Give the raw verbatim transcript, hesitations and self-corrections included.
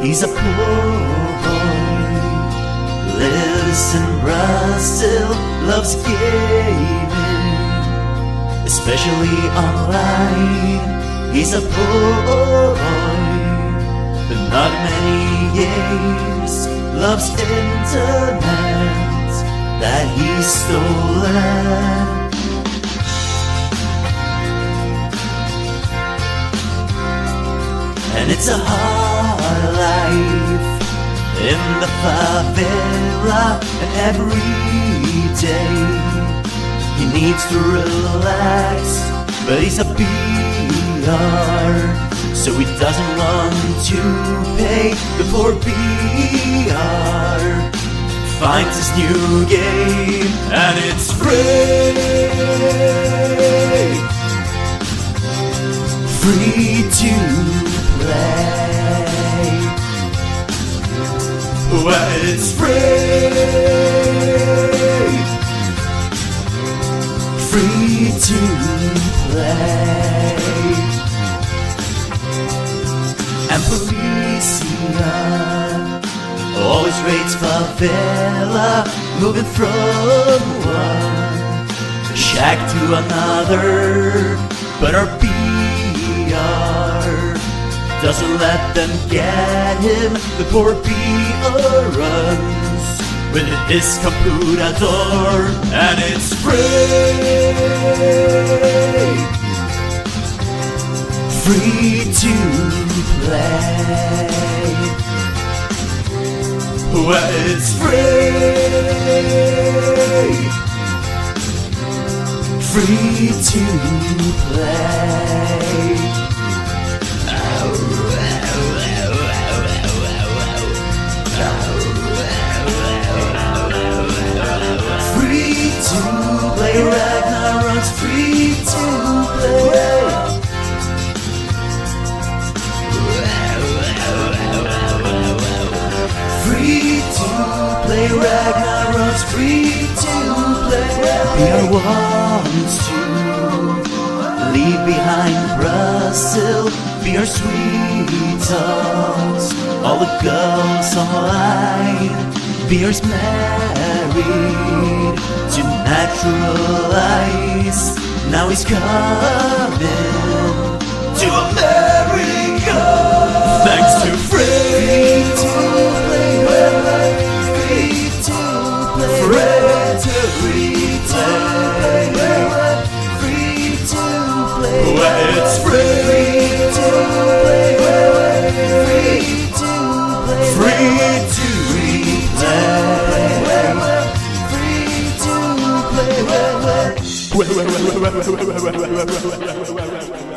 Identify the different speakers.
Speaker 1: He's a poor boy, lives in Brazil, loves gaming, especially online. He's a poor boy, but not many games, loves internet that he's stolen. And it's a hard life in the favela, and every day he needs to relax, but he's a B R, so he doesn't want to pay. The poor B R finds his new game, and it's free, free to play. Well, it's free, free to play. And Policia always rates favela, moving from one shack to another, but our B R doesn't let them get him. The poor B R runs with his computador, and it's free, free to play. Well, it's free, free to play. Free to play, Ragnarok's free to play. Free to play, Ragnarok's free to play. B R wants to leave behind Brazil. B R sweethearts, all the girls online. B R's married to natural ice. Now he's coming to America, thanks to free to play, free to play, free to play, free to play. Well, it's free to play, free to play, free to Well, well, well, well, well, well, well, well, well, well, well, well, well, well, well, well, well.